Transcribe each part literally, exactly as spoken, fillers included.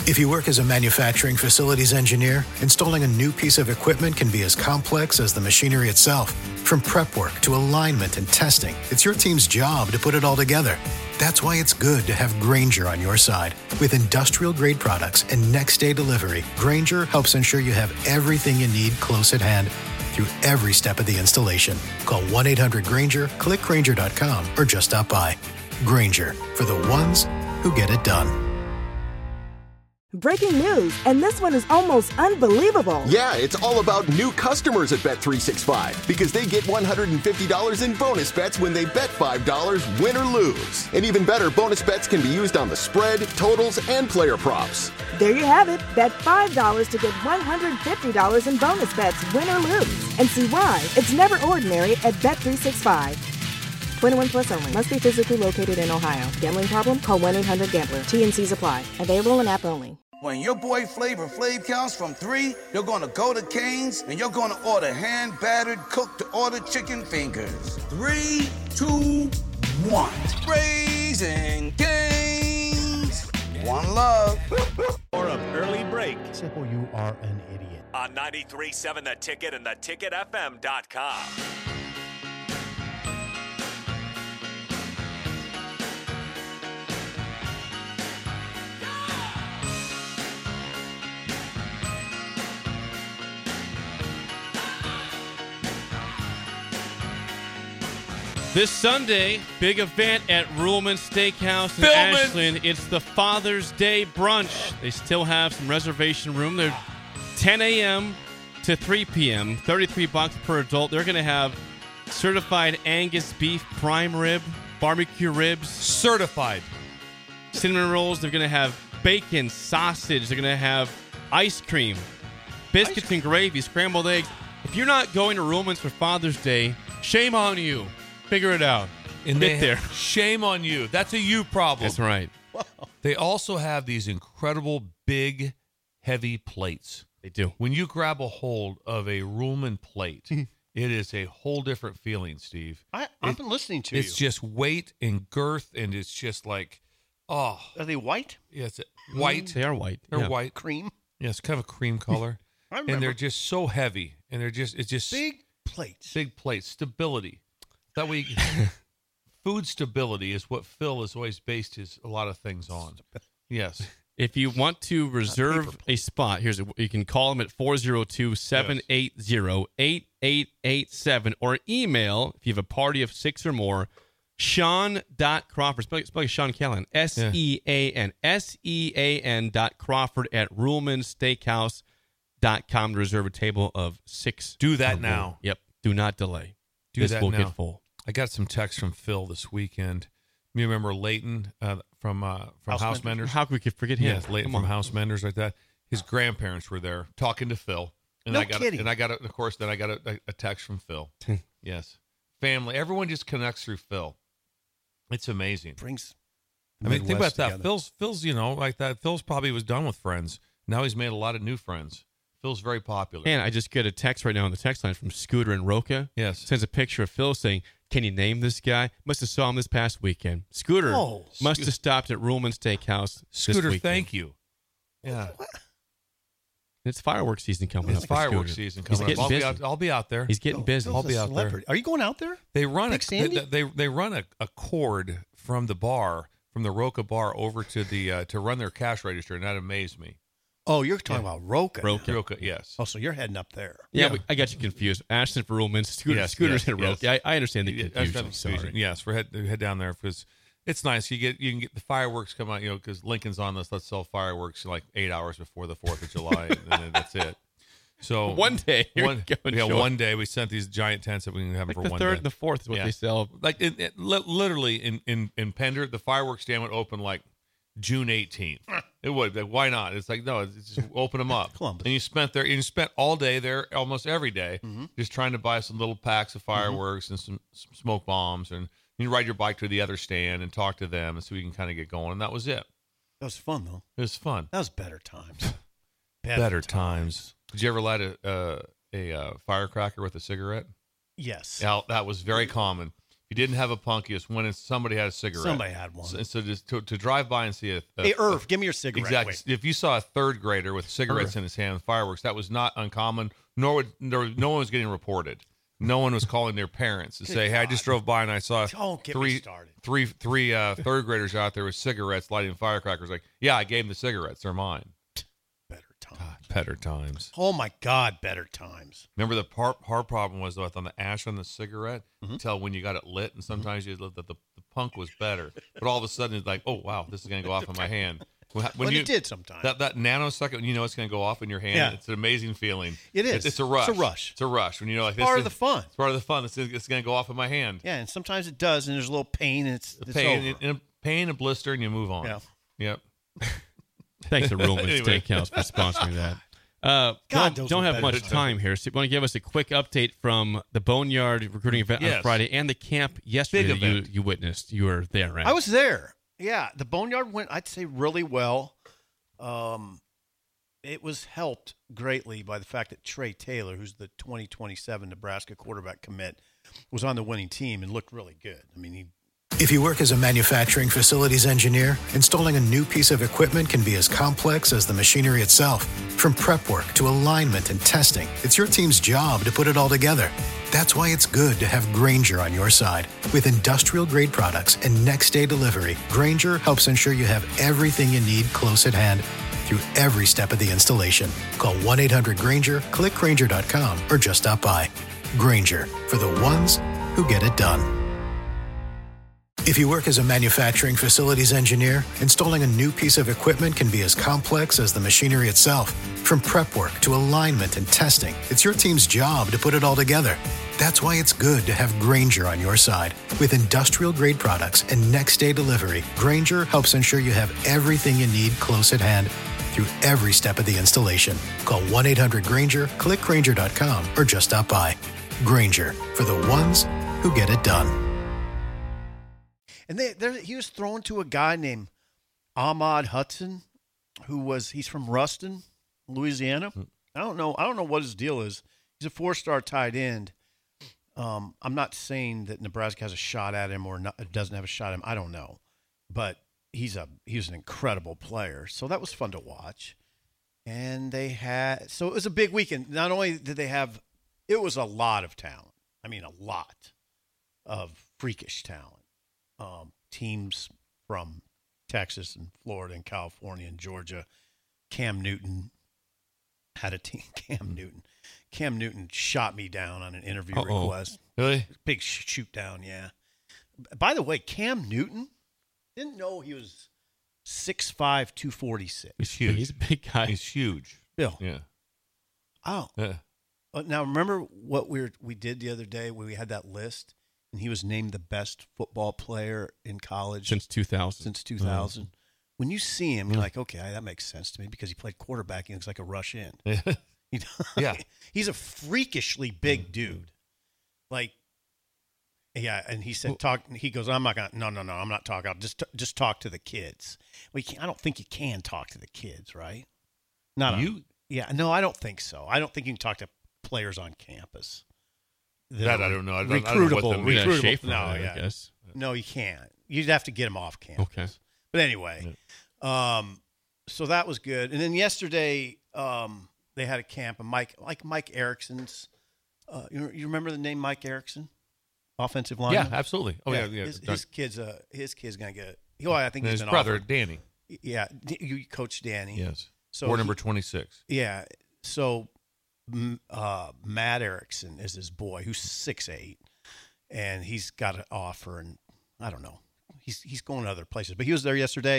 If you work as a manufacturing facilities engineer, installing a new piece of equipment can be as complex as the machinery itself. From prep work to alignment and testing, it's your team's job to put it all together. That's why it's good to have Grainger on your side. With industrial-grade products and next-day delivery, Grainger helps ensure you have everything you need close at hand through every step of the installation. Call one eight hundred Grainger, click Grainger dot com, or just stop by. Grainger, for the ones who get it done. Breaking news, and this one is almost unbelievable. Yeah, it's all about new customers at Bet three sixty-five because they get one hundred fifty dollars in bonus bets when they bet five dollars, win or lose. And even better, bonus bets can be used on the spread, totals, and player props. There you have it. Bet five dollars to get one hundred fifty dollars in bonus bets, win or lose. And see why it's never ordinary at Bet three sixty-five. twenty-one plus only. Must be physically located in Ohio. Gambling problem? Call one eight hundred gambler. T N Cs apply. Available in app only. When your boy Flavor Flav counts from three, you're gonna go to Cane's and you're gonna order hand-battered, cooked-to-order chicken fingers. Three, two, one. Raising Cane's. One love. Or an early break. Simple, you are an idiot. On ninety-three point seven The Ticket and the ticket f m dot com. This Sunday, big event at Ruhlman Steakhouse in Philman. Ashland. It's the Father's Day brunch. They still have some reservation room. They're ten a.m. to three p.m., thirty-three bucks per adult. They're going to have certified Angus beef prime rib, barbecue ribs. Certified. Cinnamon rolls. They're going to have bacon, sausage. They're going to have ice cream, biscuits and gravy, scrambled eggs. If you're not going to Ruhlman's for Father's Day, shame on you. Figure it out. And Get they, there. Shame on you. That's a you problem. That's right. Wow. They also have these incredible big, heavy plates. They do. When you grab a hold of a Ruhlman plate, it is a whole different feeling, Steve. I, I've it, been listening to it's you. It's just weight and girth, and it's just like, oh. Are they white? Yes, yeah, white. They are white. They're yeah. white. Cream? Yes, kind of a cream color. I remember. And they're just so heavy, and they're just, it's just. Big plates. Big plates. Stability. That we... Food stability is what Phil has always based his a lot of things on. Yes. If you want to reserve a spot, here's a, you can call them at four oh two, seven eight zero, eight eight eight seven or email if you have a party of six or more, Sean.Crawford, spell, spell like Sean Callahan, S E A N, S E A N dot Crawford at Ruhlman Steakhouse dot com to reserve a table of six. Do that now. Yep. Do not delay. Do this that will now. get full. I got some text from Phil this weekend. You remember Leighton uh, from uh, from House, House Menders? Menders? How could we forget him? Yes, Leighton Come from on. House Menders, like that. His grandparents were there talking to Phil. And No I got kidding. A, and I got, a, of course, then I got a, a text from Phil. Yes. Family. Everyone just connects through Phil. It's amazing. Brings I mean, think about Midwest that. together. Phil's, Phil's, you know, like that. Phil's probably was done with friends. Now he's made a lot of new friends. Phil's very popular. And I just get a text right now on the text line from Scooter and Roca. Yes. Sends a picture of Phil saying, can you name this guy? Must have saw him this past weekend. Scooter Oh, must Sco- have stopped at Ruhlman Steakhouse Scooter, this weekend. thank you. Yeah. It's fireworks season coming It's up. for fireworks Scooter. season He's coming up. getting I'll be, busy. out, I'll be out there. He's getting busy. I'll be out there. Are you going out there? They run Big a Sandy? they, they they run a, a cord from the bar, from the Roca bar over to the uh, to run their cash register, and that amazed me. Oh, you're talking about Roca. Roca. Roca, yes. Oh, so you're heading up there. Yeah, Yeah. but I got you confused. Ashton for Ruhlman, Scooter, Yes, Scooter's yes, in Roca. yes. I, I understand the Yeah, confusion. that's the confusion. Sorry. Yes, we're head head down there because it's nice. You get you can get the fireworks come out, you know, because Lincoln's on this. Let's sell fireworks like eight hours before the Fourth of July, and then that's it. So One day, here one, we go, yeah, enjoy. one day we sent these giant tents that we can have Like them for the one third day. and the fourth is what Yeah. they sell. Like it, it, li- literally in in in Pender, the fireworks stand would open like June eighteenth. It would. Like, why not? It's like no, it's just open them up. Columbus. And you spent there. You spent all day there, almost every day, just trying to buy some little packs of fireworks and some, some smoke bombs, and you ride your bike to the other stand and talk to them, and so we can kind of get going. And that was it. That was fun, though. It was fun. That was better times. Better, times. Did you ever light a uh, a uh, firecracker with a cigarette? Yes. Yeah, that was very common. You didn't have a punk. You just went and somebody had a cigarette. Somebody had one. So, so just to, to drive by and see a, a Hey, Irv, give me your cigarette. Exactly. Wait. If you saw a third grader with cigarettes Irv. in his hand with fireworks, that was not uncommon. Nor would there, no one was getting reported. No one was calling their parents to Good say, "Hey, I just drove by and I saw Don't get me three, started. three, three uh, third graders out there with cigarettes lighting firecrackers." Like, yeah, I gave them the cigarettes. They're mine. Better times. Better times. Oh, my God, better times. Remember the part, hard problem was though on the ash on the cigarette, Mm-hmm. you tell when you got it lit, and sometimes you look that the, the punk was better, but all of a sudden it's like, oh wow, this is gonna go off in my hand. When, when Well, you it did sometimes. That that nanosecond, when you know it's gonna go off in your hand. Yeah. It's an amazing feeling. It is. It's, it's a rush. It's a rush. It's a rush when you know like It's this part is, of the fun. It's part of the fun. It's, it's gonna go off in my hand. Yeah, and sometimes it does, and there's a little pain, and it's, it's pain, over. and, and pain, and blister, and you move on. Yeah. Yep. Thanks to Ruhlman Anyway. Steakhouse for sponsoring that. Uh, God, don't those don't were have better much times. time here. So you want to give us a quick update from the Boneyard recruiting event on Yes. Friday and the camp yesterday Big that you, event. you witnessed. You were there, right? I was there. Yeah, the Boneyard went, I'd say, really well. Um, it was helped greatly by the fact that Trey Taylor, who's the twenty twenty-seven Nebraska quarterback commit, was on the winning team and looked really good. I mean, he If you work as a manufacturing facilities engineer, installing a new piece of equipment can be as complex as the machinery itself. From prep work to alignment and testing, it's your team's job to put it all together. That's why it's good to have Grainger on your side. With industrial-grade products and next-day delivery, Grainger helps ensure you have everything you need close at hand through every step of the installation. Call one eight hundred Grainger, click Grainger dot com, or just stop by. Grainger, for the ones who get it done. If you work as a manufacturing facilities engineer, installing a new piece of equipment can be as complex as the machinery itself. From prep work to alignment and testing, it's your team's job to put it all together. That's why it's good to have Grainger on your side. With industrial-grade products and next-day delivery, Grainger helps ensure you have everything you need close at hand through every step of the installation. Call one eight hundred Grainger, click Grainger dot com, or just stop by. Grainger, for the ones who get it done. And they, there, he was thrown to a guy named Ahmad Hudson, who was he's from Ruston, Louisiana. I don't know. I don't know what his deal is. He's a four-star tight end. Um, I'm not saying that Nebraska has a shot at him or not, doesn't have a shot at him. I don't know, but he's a he's an incredible player. So that was fun to watch. And they had so it was a big weekend. Not only did they have, it was a lot of talent. I mean, a lot of freakish talent. Um, teams from Texas and Florida and California and Georgia. Cam Newton had a team. Cam Newton. Cam Newton shot me down on an interview Uh-oh. request. Really? Big sh- shoot down, yeah. By the way, Cam Newton, didn't know he was six five, two forty-six. He's huge. He's a big guy. He's huge. Bill. Yeah. Oh. Yeah. Uh, now, remember what we were, we did the other day when we had that list? And he was named the best football player in college Since two thousand. Since two thousand. When you see him, you're like, okay, that makes sense to me because he played quarterback. He looks like a rush in. He- Yeah. He's a freakishly big dude. Like, yeah. And he said, talk. He goes, I'm not going to, no, no, no, I'm not talking. I'll just, just talk to the kids. Well, you can't, I don't think you can talk to the kids, right? Not on- You- Yeah. No, I don't think so. I don't think you can talk to players on campus. That are I don't know. I don't- I don't know what recruitable. that means. Yeah, recruitable. Schaefer, no, I yeah. guess. No, you can't. You'd have to get them off campus. Okay. But anyway, um, so that was good. And then yesterday, um, they had a camp, and Mike, like Mike Erickson's. Uh, you, you remember the name Mike Erickson, offensive lineman? Yeah, absolutely. Oh yeah, yeah. His, his kid's uh, his kid's gonna get. Well, I think And he's his been brother offered. Danny. Yeah, D- you coach Danny. Yes. So War he- number twenty-six. Yeah. So m- uh, Matt Erickson is his boy, who's six eight, and he's got an offer, and I don't know. He's he's going to other places, but he was there yesterday.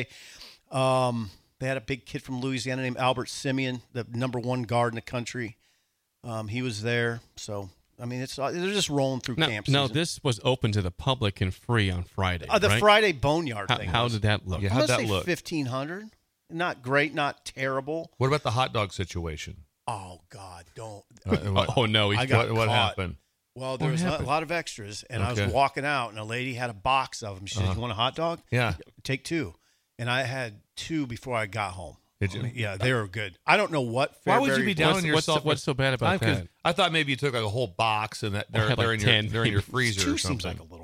Um, they had a big kid from Louisiana named Albert Simeon, the number one guard in the country. Um, he was there, so I mean, it's they're just rolling through Now, camp now season. this was open to the public and free on Friday. uh, the right? Friday Boneyard How, thing. how was, did that look? Yeah, I'm how'd gonna that say look? fifteen hundred. Not great, not terrible. What about the hot dog situation? Oh God, don't. Uh, what, Oh no, he I got what, what caught. happened? Well, there was a happened? lot of extras, and I Okay. was walking out, and a lady had a box of them. She said, Uh-huh. "You want a hot dog? Yeah. Take two." And I had two before I got home. Did you? I mean, yeah, they were good. I don't know what. Why would you Fairbury- be down What's- on what's yourself? so- what's so bad about I'm 'cause that? I thought maybe you took like a whole box and that I they're, had they're like in your ten, they're in your maybe. freezer Two or seems something. like a little.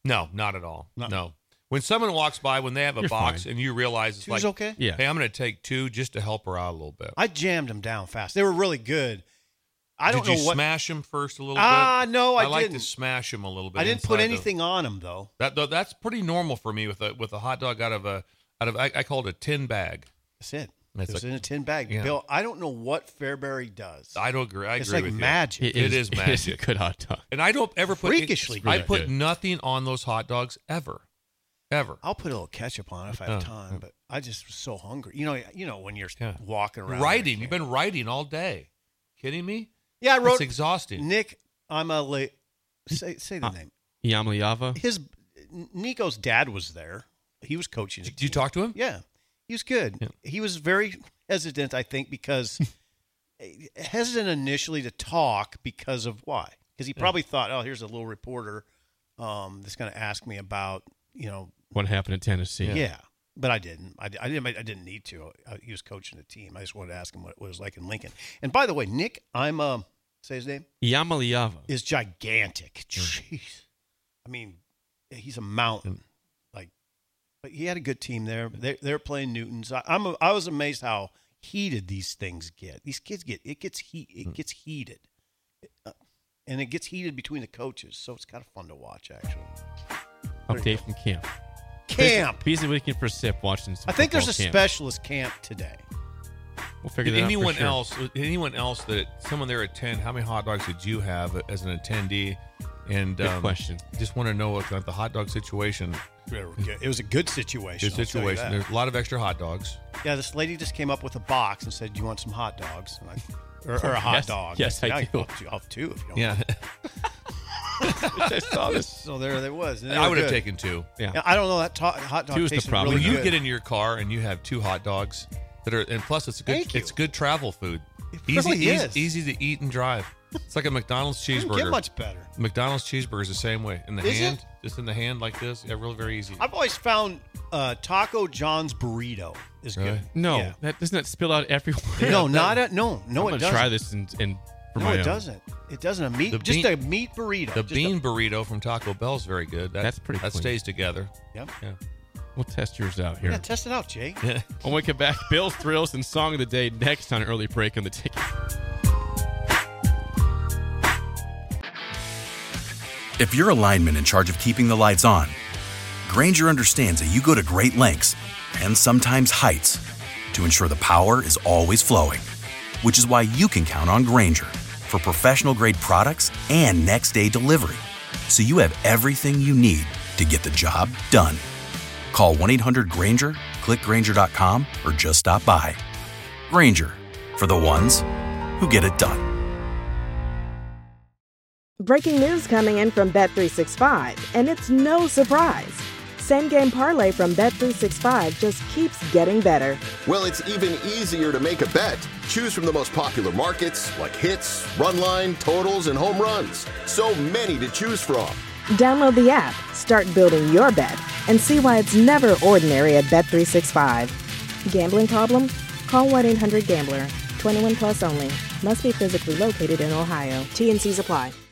No, not at all. No. No. When someone walks by, when they have a You're box fine. and you realize it's Two's like, okay? Yeah. hey, I'm going to take two just to help her out a little bit. I jammed them down fast. They were really good. I don't Did you know what. smash them first a little Ah, bit? no, I I like didn't. to smash them a little bit. I didn't put inside the- anything on them though. That though, that's pretty normal for me with a with a hot dog out of a out of I, I call it a tin bag. That's it. That's it was like- in a tin bag. yeah. Bill, I don't know what Fairbury does. I don't agree. I it's agree like with magic. It is It is a magic. good hot dog. you. And I don't ever put Freakishly I good. put Good. nothing on those hot dogs ever, ever. I'll put a little ketchup on it if I have Oh, time, yeah. but I just was so hungry. You know, you know when you're Yeah. walking around. Writing. you You've can't- been writing all day. Kidding me? Yeah, I wrote. It's exhausting. Nick, I'm a late. Say say the Uh, name. Yamaliava. His Nico's dad was there. He was coaching. the Did you team. talk to him? Yeah, he was good. Yeah. He was very hesitant, I think, because hesitant initially to talk because of why? Because he probably thought, oh, here's a little reporter um, that's going to ask me about, you know, What happened in Tennessee? yeah. But I didn't. I, I didn't. I didn't need to. I, he was coaching the team. I just wanted to ask him what it was like in Lincoln. And by the way, Nick, I'm uh, say his name Yamaliava. is gigantic. Jeez, I mean, he's a mountain. Like, but he had a good team there. They they're playing Newtons. I, I'm I was amazed how heated these things get. These kids get it gets heat. It gets heated, Uh, and it gets heated between the coaches. So it's kind of fun to watch, actually. Update from camp. Camp. Busy weekend for Sip watching some I think there's a football camp. specialist camp today. We'll figure Did that anyone out for sure. else? Anyone else that someone there attend? How many hot dogs did you have as an attendee? And Good um, question. Just want to know what the hot dog situation. It was a good situation. Good I'll tell you situation. that. There's a lot of extra hot dogs. Yeah, this lady just came up with a box and said, "Do you want some hot dogs?" And I, or, or a hot Yes, dog. yes, I Yeah, do. I'll, I'll have two if you don't. Yeah, I saw this. So there, there was. And they I were would have good. taken two. Yeah. Yeah, I don't know that to- hot dog Two is the tasted problem. really When you good. get in your car and you have two hot dogs that are, and plus it's a good, Thank you. it's good travel food. It easy, really easy, is. easy to eat and drive. It's like a McDonald's Doesn't cheeseburger. get much better. McDonald's cheeseburger is the same way in the Is hand, it? just in the hand like this. Yeah, really very easy. I've always found uh, Taco John's burrito is Really? good. No, Yeah. that doesn't that spill out everywhere. no, not a no, no. I'm it gonna doesn't. try this and, and for No, my it own. doesn't. It doesn't. A meat, The just bean- a meat burrito. The Just bean A, burrito from Taco Bell is very good. That, That's pretty That clean. stays together. yep. Yeah. We'll test yours out here. Yeah, test it out, Jay. When we come back, Bill's Thrills and Song of the Day next on Early Break on the Ticket. If you're a lineman in charge of keeping the lights on, Grainger understands that you go to great lengths and sometimes heights to ensure the power is always flowing, which is why you can count on Grainger for professional-grade products and next-day delivery, so you have everything you need to get the job done. Call one eight hundred Grainger, click Grainger dot com, or just stop by. Grainger, for the ones who get it done. Breaking news coming in from Bet three sixty-five, and it's no surprise. Same game parlay from Bet three sixty-five just keeps getting better. Well, it's even easier to make a bet. Choose from the most popular markets like hits, run line, totals, and home runs. So many to choose from. Download the app, start building your bet, and see why it's never ordinary at Bet three sixty-five. Gambling problem? Call one eight hundred gambler. twenty-one plus only. Must be physically located in Ohio. T and C's apply.